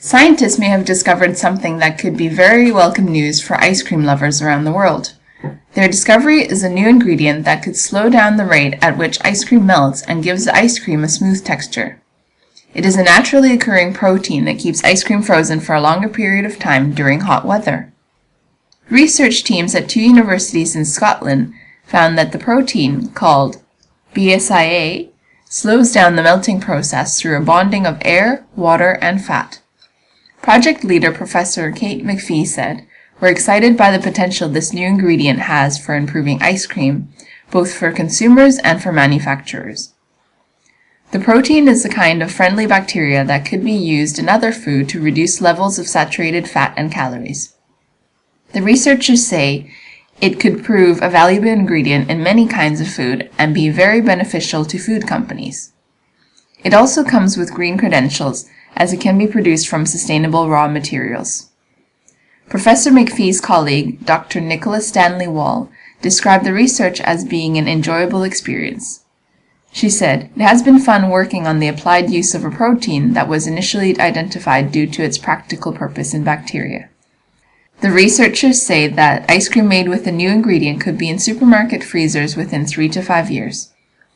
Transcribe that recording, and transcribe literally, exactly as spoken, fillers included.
Scientists may have discovered something that could be very welcome news for ice cream lovers around the world. Their discovery is a new ingredient that could slow down the rate at which ice cream melts and gives the ice cream a smooth texture. It is a naturally occurring protein that keeps ice cream frozen for a longer period of time during hot weather. Research teams at two universities in Scotland found that the protein, called B S I A, slows down the melting process through a bonding of air, water, and fat. Project leader Professor Kate McPhee said, "We're excited by the potential this new ingredient has for improving ice cream, both for consumers and for manufacturers." The protein is the kind of friendly bacteria that could be used in other food to reduce levels of saturated fat and calories. The researchers say it could prove a valuable ingredient in many kinds of food and be very beneficial to food companies. It also comes with green credentials, as it can be produced from sustainable raw materials. Professor McPhee's colleague, Doctor Nicholas Stanley Wall, described the research as being an enjoyable experience. She said, "It has been fun working on the applied use of a protein that was initially identified due to its practical purpose in bacteria." The researchers say that ice cream made with the new ingredient could be in supermarket freezers within three to five years.